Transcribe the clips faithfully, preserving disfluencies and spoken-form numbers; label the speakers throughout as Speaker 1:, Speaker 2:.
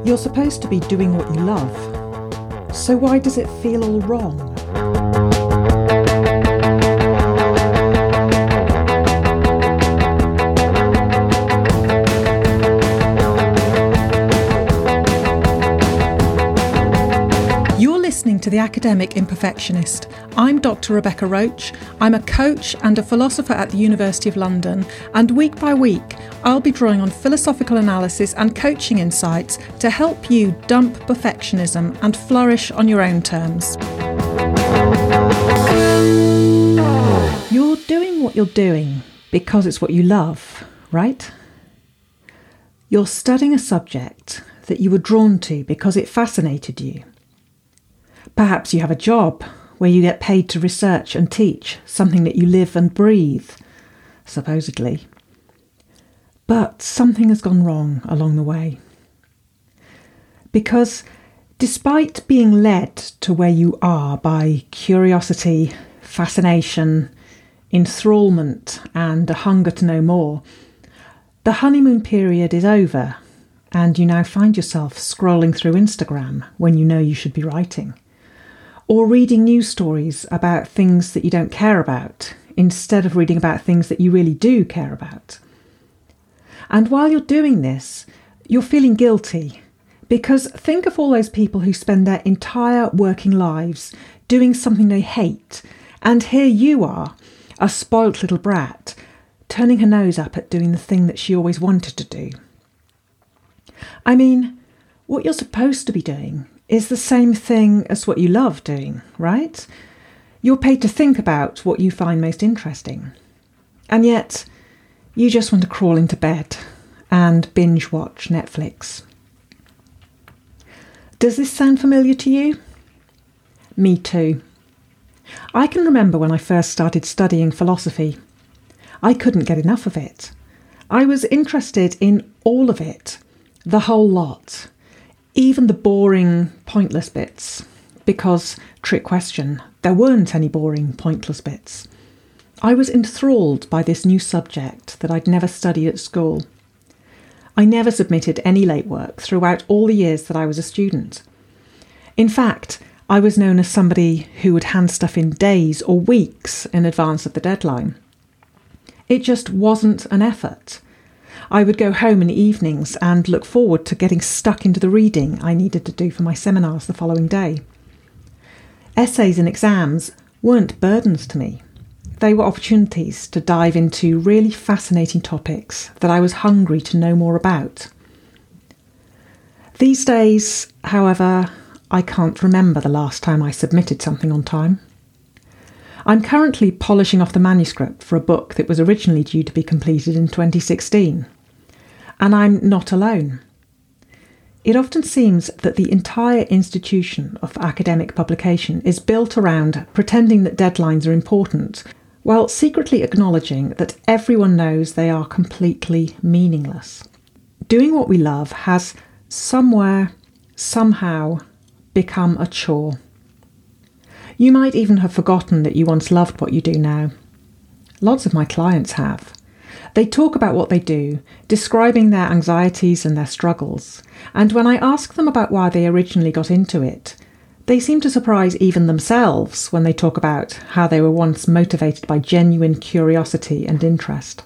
Speaker 1: You're supposed to be doing what you love. So why does it feel all wrong? You're listening to The Academic Imperfectionist. I'm Doctor Rebecca Roach. I'm a coach and a philosopher at the University of London, and week by week I'll be drawing on philosophical analysis and coaching insights to help you dump perfectionism and flourish on your own terms. You're doing what you're doing because it's what you love, right? You're studying a subject that you were drawn to because it fascinated you. Perhaps you have a job where you get paid to research and teach something that you live and breathe, supposedly. But something has gone wrong along the way. Because despite being led to where you are by curiosity, fascination, enthralment, and a hunger to know more, the honeymoon period is over, and you now find yourself scrolling through Instagram when you know you should be writing, or reading news stories about things that you don't care about, instead of reading about things that you really do care about. And while you're doing this, you're feeling guilty, because think of all those people who spend their entire working lives doing something they hate, and here you are, a spoilt little brat, turning her nose up at doing the thing that she always wanted to do. I mean, what you're supposed to be doing is the same thing as what you love doing, right? You're paid to think about what you find most interesting. And yet, you just want to crawl into bed and binge watch Netflix. Does this sound familiar to you? Me too. I can remember when I first started studying philosophy. I couldn't get enough of it. I was interested in all of it, the whole lot. Even the boring, pointless bits, because, trick question, there weren't any boring, pointless bits. I was enthralled by this new subject that I'd never studied at school. I never submitted any late work throughout all the years that I was a student. In fact, I was known as somebody who would hand stuff in days or weeks in advance of the deadline. It just wasn't an effort. I would go home in the evenings and look forward to getting stuck into the reading I needed to do for my seminars the following day. Essays and exams weren't burdens to me. They were opportunities to dive into really fascinating topics that I was hungry to know more about. These days, however, I can't remember the last time I submitted something on time. I'm currently polishing off the manuscript for a book that was originally due to be completed in twenty sixteen. And I'm not alone. It often seems that the entire institution of academic publication is built around pretending that deadlines are important, while secretly acknowledging that everyone knows they are completely meaningless. Doing what we love has somewhere, somehow, become a chore. You might even have forgotten that you once loved what you do now. Lots of my clients have. They talk about what they do, describing their anxieties and their struggles, and when I ask them about why they originally got into it, they seem to surprise even themselves when they talk about how they were once motivated by genuine curiosity and interest.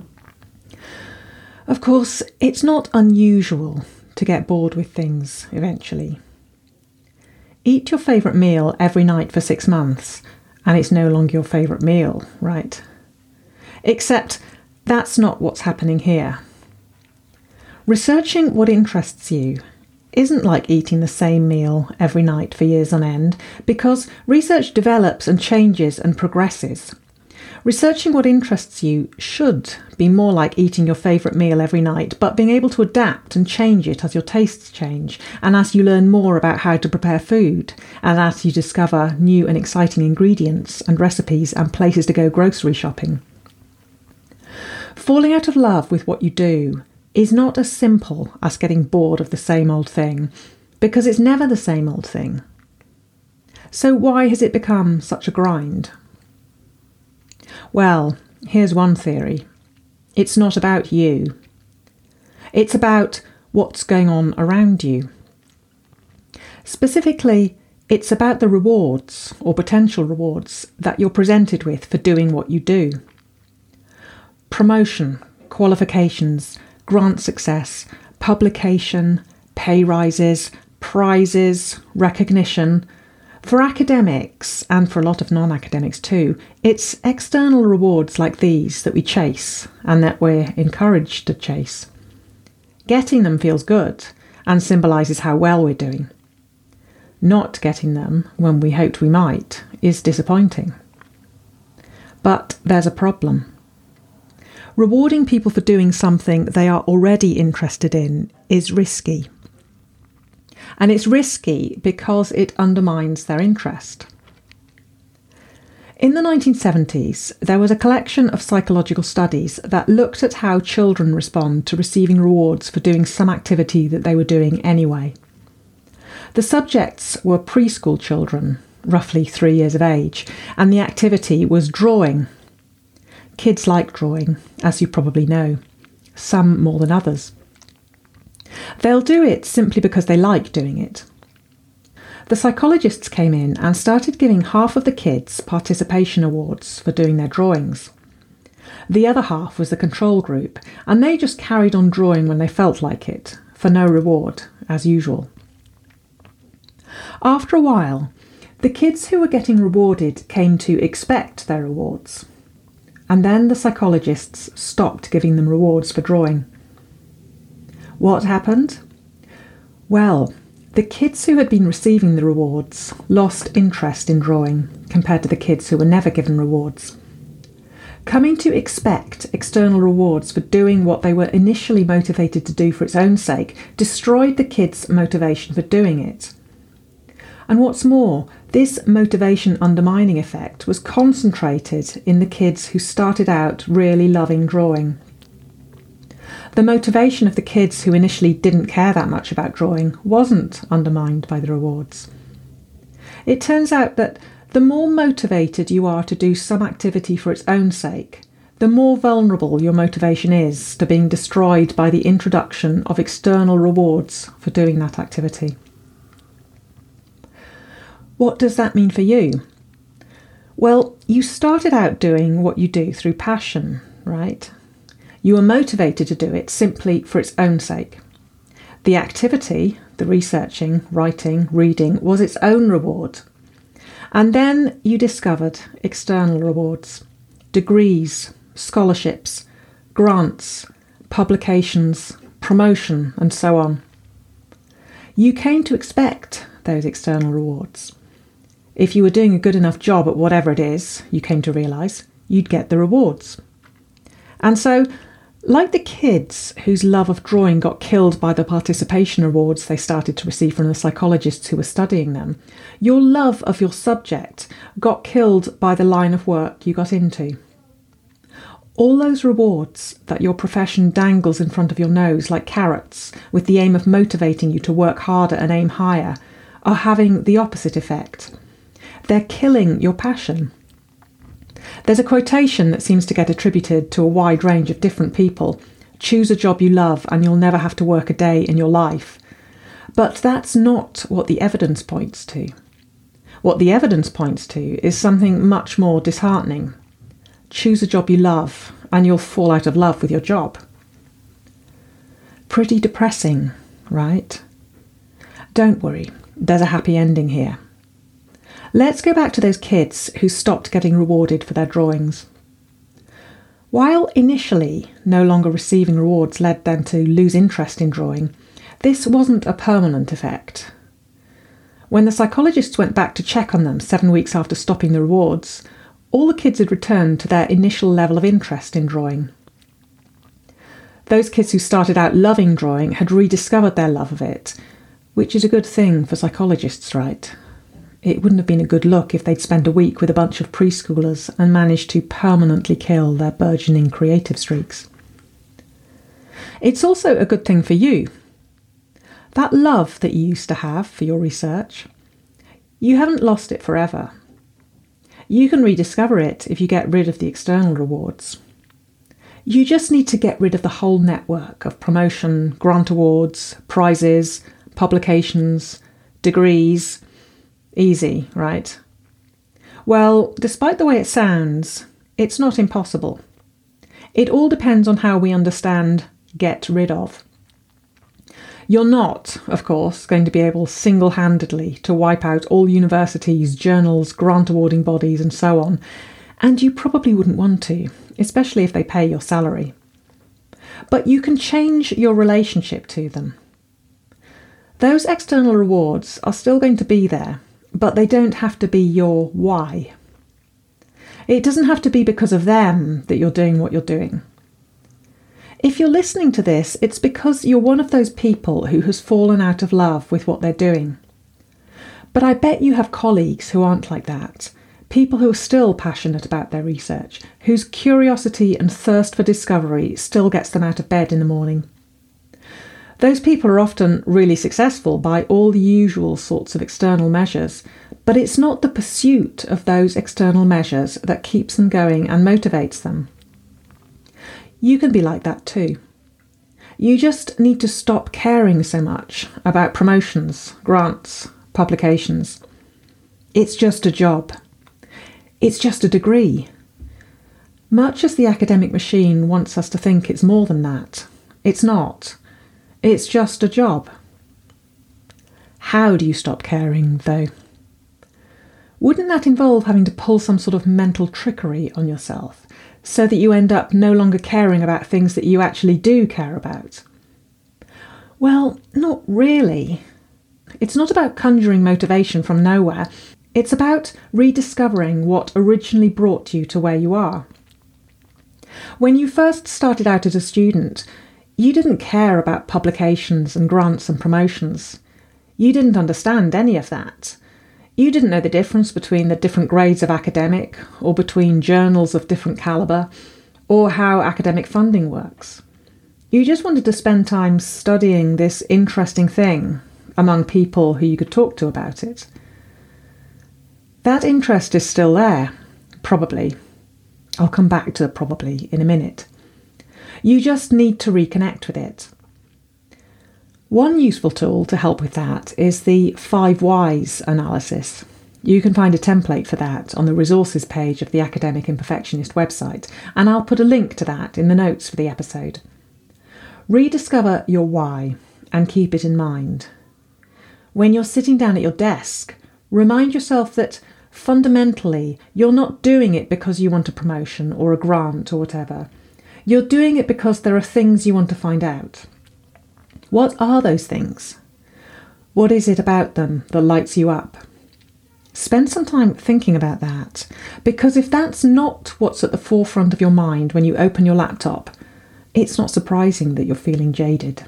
Speaker 1: Of course, it's not unusual to get bored with things eventually. Eat your favourite meal every night for six months, and it's no longer your favourite meal, right? Except that's not what's happening here. Researching what interests you isn't like eating the same meal every night for years on end, because research develops and changes and progresses. Researching what interests you should be more like eating your favourite meal every night, but being able to adapt and change it as your tastes change, and as you learn more about how to prepare food, and as you discover new and exciting ingredients and recipes and places to go grocery shopping. Falling out of love with what you do is not as simple as getting bored of the same old thing, because it's never the same old thing. So why has it become such a grind? Well, here's one theory. It's not about you. It's about what's going on around you. Specifically, it's about the rewards or potential rewards that you're presented with for doing what you do. Promotion, qualifications, grant success, publication, pay rises, prizes, recognition. For academics, and for a lot of non-academics too, it's external rewards like these that we chase and that we're encouraged to chase. Getting them feels good and symbolises how well we're doing. Not getting them when we hoped we might is disappointing. But there's a problem. Rewarding people for doing something they are already interested in is risky. And it's risky because it undermines their interest. In the nineteen seventies, there was a collection of psychological studies that looked at how children respond to receiving rewards for doing some activity that they were doing anyway. The subjects were preschool children, roughly three years of age, and the activity was drawing. Kids like drawing, as you probably know, some more than others. They'll do it simply because they like doing it. The psychologists came in and started giving half of the kids participation awards for doing their drawings. The other half was the control group, and they just carried on drawing when they felt like it, for no reward, as usual. After a while, the kids who were getting rewarded came to expect their rewards. And then the psychologists stopped giving them rewards for drawing. What happened? Well, the kids who had been receiving the rewards lost interest in drawing compared to the kids who were never given rewards. Coming to expect external rewards for doing what they were initially motivated to do for its own sake destroyed the kids' motivation for doing it. And what's more, this motivation undermining effect was concentrated in the kids who started out really loving drawing. The motivation of the kids who initially didn't care that much about drawing wasn't undermined by the rewards. It turns out that the more motivated you are to do some activity for its own sake, the more vulnerable your motivation is to being destroyed by the introduction of external rewards for doing that activity. What does that mean for you? Well, you started out doing what you do through passion, right? You were motivated to do it simply for its own sake. The activity, the researching, writing, reading, was its own reward. And then you discovered external rewards, degrees, scholarships, grants, publications, promotion, and so on. You came to expect those external rewards. If you were doing a good enough job at whatever it is, you came to realise, you'd get the rewards. And so, like the kids whose love of drawing got killed by the participation awards they started to receive from the psychologists who were studying them, your love of your subject got killed by the line of work you got into. All those rewards that your profession dangles in front of your nose like carrots with the aim of motivating you to work harder and aim higher are having the opposite effect. They're killing your passion. There's a quotation that seems to get attributed to a wide range of different people. Choose a job you love and you'll never have to work a day in your life. But that's not what the evidence points to. What the evidence points to is something much more disheartening. Choose a job you love and you'll fall out of love with your job. Pretty depressing, right? Don't worry, there's a happy ending here. Let's go back to those kids who stopped getting rewarded for their drawings. While initially no longer receiving rewards led them to lose interest in drawing, this wasn't a permanent effect. When the psychologists went back to check on them seven weeks after stopping the rewards, all the kids had returned to their initial level of interest in drawing. Those kids who started out loving drawing had rediscovered their love of it, which is a good thing for psychologists, right? It wouldn't have been a good look if they'd spent a week with a bunch of preschoolers and managed to permanently kill their burgeoning creative streaks. It's also a good thing for you. That love that you used to have for your research, you haven't lost it forever. You can rediscover it if you get rid of the external rewards. You just need to get rid of the whole network of promotion, grant awards, prizes, publications, degrees. Easy, right? Well, despite the way it sounds, it's not impossible. It all depends on how we understand get rid of. You're not, of course, going to be able single-handedly to wipe out all universities, journals, grant awarding bodies and so on, and you probably wouldn't want to, especially if they pay your salary. But you can change your relationship to them. Those external rewards are still going to be there, but they don't have to be your why. It doesn't have to be because of them that you're doing what you're doing. If you're listening to this, it's because you're one of those people who has fallen out of love with what they're doing. But I bet you have colleagues who aren't like that, people who are still passionate about their research, whose curiosity and thirst for discovery still gets them out of bed in the morning. Those people are often really successful by all the usual sorts of external measures, but it's not the pursuit of those external measures that keeps them going and motivates them. You can be like that too. You just need to stop caring so much about promotions, grants, publications. It's just a job. It's just a degree. Much as the academic machine wants us to think it's more than that, it's not. It's just a job. How do you stop caring, though? Wouldn't that involve having to pull some sort of mental trickery on yourself so that you end up no longer caring about things that you actually do care about? Well, not really. It's not about conjuring motivation from nowhere. It's about rediscovering what originally brought you to where you are. When you first started out as a student, you didn't care about publications and grants and promotions. You didn't understand any of that. You didn't know the difference between the different grades of academic, or between journals of different calibre, or how academic funding works. You just wanted to spend time studying this interesting thing among people who you could talk to about it. That interest is still there, probably. I'll come back to probably in a minute. You just need to reconnect with it. One useful tool to help with that is the five whys analysis. You can find a template for that on the resources page of the Academic Imperfectionist website, and I'll put a link to that in the notes for the episode. Rediscover your why and keep it in mind. When you're sitting down at your desk, remind yourself that fundamentally you're not doing it because you want a promotion or a grant or whatever. You're doing it because there are things you want to find out. What are those things? What is it about them that lights you up? Spend some time thinking about that, because if that's not what's at the forefront of your mind when you open your laptop, it's not surprising that you're feeling jaded.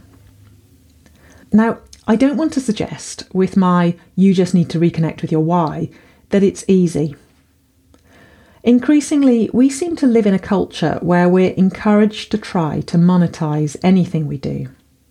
Speaker 1: Now, I don't want to suggest with my you just need to reconnect with your why that it's easy. Increasingly, we seem to live in a culture where we're encouraged to try to monetize anything we do.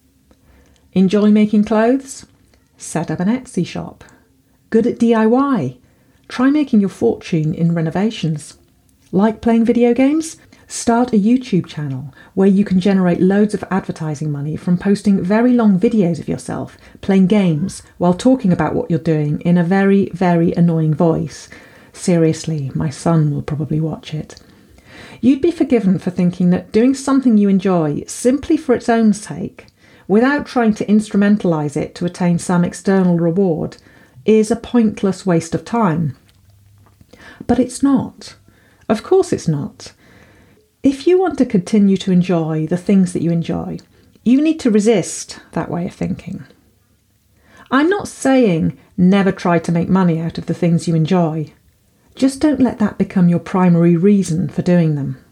Speaker 1: Enjoy making clothes? Set up an Etsy shop. Good at D I Y? Try making your fortune in renovations. Like playing video games? Start a YouTube channel where you can generate loads of advertising money from posting very long videos of yourself playing games while talking about what you're doing in a very, very annoying voice. Seriously, my son will probably watch it. You'd be forgiven for thinking that doing something you enjoy simply for its own sake, without trying to instrumentalise it to attain some external reward, is a pointless waste of time. But it's not. Of course it's not. If you want to continue to enjoy the things that you enjoy, you need to resist that way of thinking. I'm not saying never try to make money out of the things you enjoy. Just don't let that become your primary reason for doing them.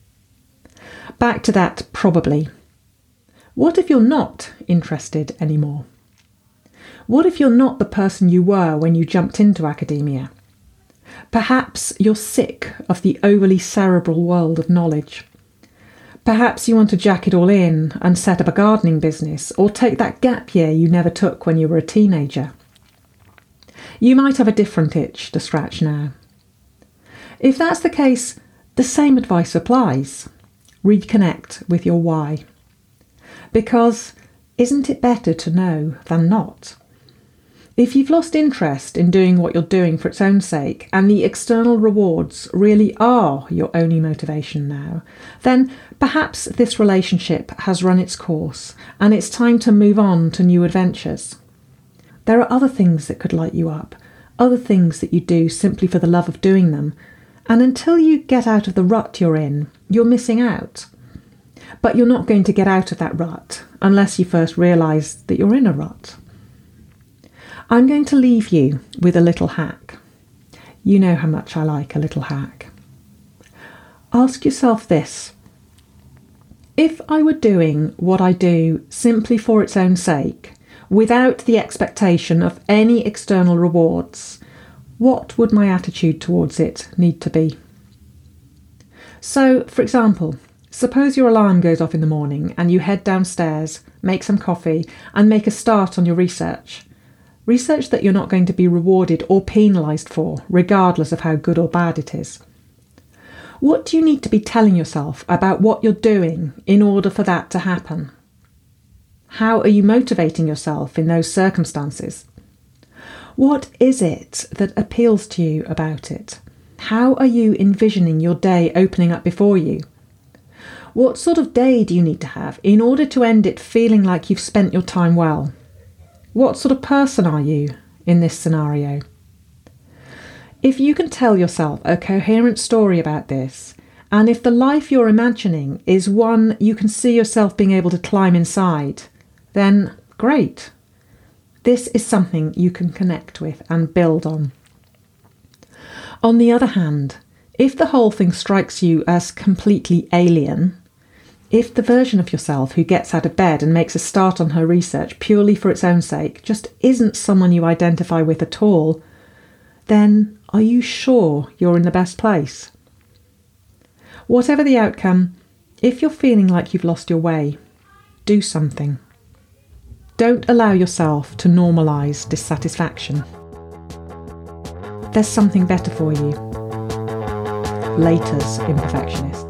Speaker 1: Back to that probably. What if you're not interested anymore? What if you're not the person you were when you jumped into academia? Perhaps you're sick of the overly cerebral world of knowledge. Perhaps you want to jack it all in and set up a gardening business, or take that gap year you never took when you were a teenager. You might have a different itch to scratch now. If that's the case, the same advice applies. Reconnect with your why. Because isn't it better to know than not? If you've lost interest in doing what you're doing for its own sake, and the external rewards really are your only motivation now, then perhaps this relationship has run its course and it's time to move on to new adventures. There are other things that could light you up, other things that you do simply for the love of doing them, and until you get out of the rut you're in, you're missing out. But you're not going to get out of that rut unless you first realise that you're in a rut. I'm going to leave you with a little hack. You know how much I like a little hack. Ask yourself this. If I were doing what I do simply for its own sake, without the expectation of any external rewards, what would my attitude towards it need to be? So, for example, suppose your alarm goes off in the morning and you head downstairs, make some coffee and make a start on your research. Research that you're not going to be rewarded or penalised for, regardless of how good or bad it is. What do you need to be telling yourself about what you're doing in order for that to happen? How are you motivating yourself in those circumstances? What is it that appeals to you about it? How are you envisioning your day opening up before you? What sort of day do you need to have in order to end it feeling like you've spent your time well? What sort of person are you in this scenario? If you can tell yourself a coherent story about this, and if the life you're imagining is one you can see yourself being able to climb inside, then great. This is something you can connect with and build on. On the other hand, if the whole thing strikes you as completely alien, if the version of yourself who gets out of bed and makes a start on her research purely for its own sake just isn't someone you identify with at all, then are you sure you're in the best place? Whatever the outcome, if you're feeling like you've lost your way, do something. Don't allow yourself to normalise dissatisfaction. There's something better for you. Later's Imperfectionists.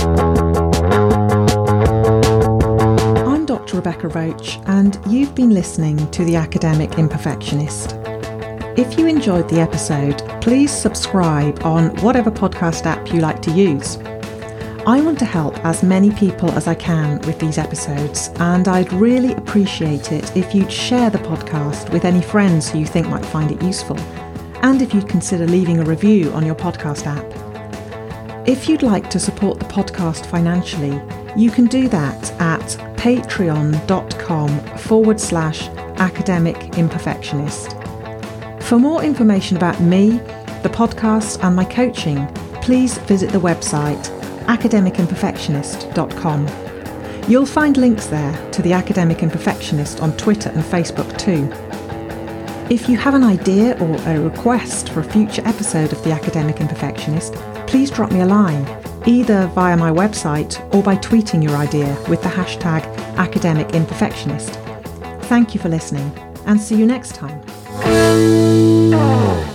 Speaker 1: I'm Doctor Rebecca Roach, and you've been listening to The Academic Imperfectionist. If you enjoyed the episode, please subscribe on whatever podcast app you like to use. I want to help as many people as I can with these episodes, and I'd really appreciate it if you'd share the podcast with any friends who you think might find it useful, and if you'd consider leaving a review on your podcast app. If you'd like to support the podcast financially, you can do that at patreon.com forward slash academic imperfectionist. For more information about me, the podcast and my coaching, please visit the website academic imperfectionist dot com. You'll find links there to The Academic Imperfectionist on Twitter and Facebook too. If you have an idea or a request for a future episode of The Academic Imperfectionist, please drop me a line, either via my website or by tweeting your idea with the hashtag Academic Imperfectionist. Thank you for listening, and see you next time.